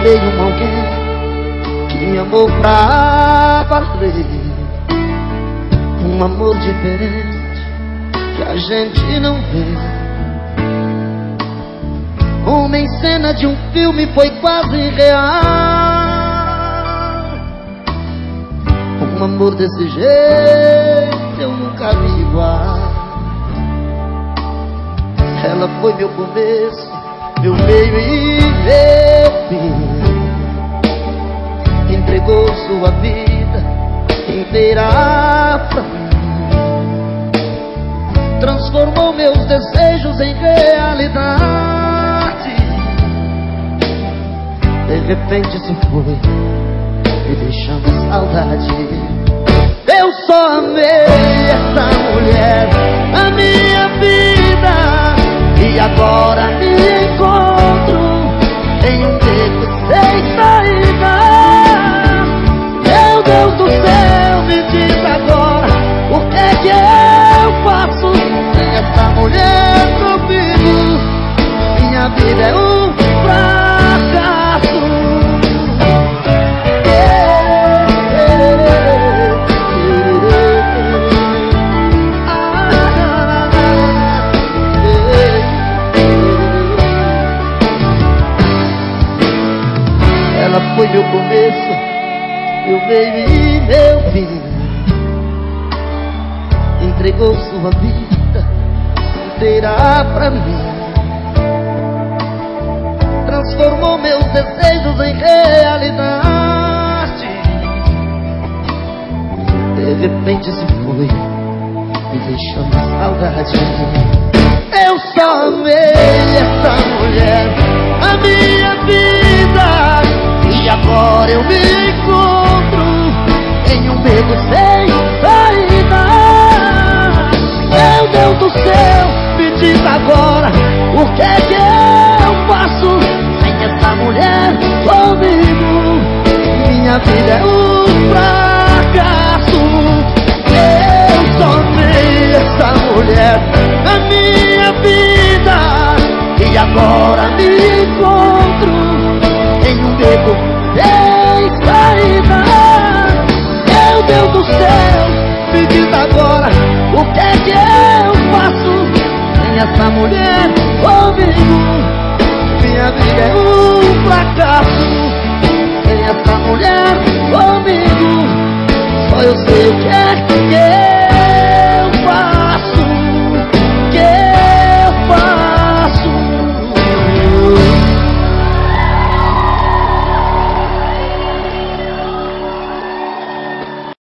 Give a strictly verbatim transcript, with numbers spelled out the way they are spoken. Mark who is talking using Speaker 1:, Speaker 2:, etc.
Speaker 1: amei um alguém que me amou pra valer. Um amor diferente que a gente não vê. Uma em cena de um filme foi quase real. Um amor desse jeito eu nunca vi igual. Ela foi meu começo, meu meio e meu fim. Entregou sua vida inteira pra mim. Transformou meus desejos em realidade. De repente se foi, me deixando saudade. Eu só amei essa mulher na minha vida, e agora me encontro em um beco sem saída. Meu Deus do céu, me diz agora, o que é que eu faço sem essa mulher comigo? Minha vida é um fracasso. Ela foi meu começo, meu meio e meu fim. Entregou sua vida inteira pra mim. Transformou meus desejos em realidade. De repente se foi, me deixando saudade. Eu só amei essa mulher na minha vida, e agora eu me encontro em um beco sem saída. Meu Deus do céu, me diz agora, o que é que eu faço sem essa mulher comigo? Minha vida é um fracasso. Eu só amei essa mulher na minha vida, e agora me encontro em um beco sem saída. Meu Deus do céu, me diz agora, o que é que eu faço sem essa mulher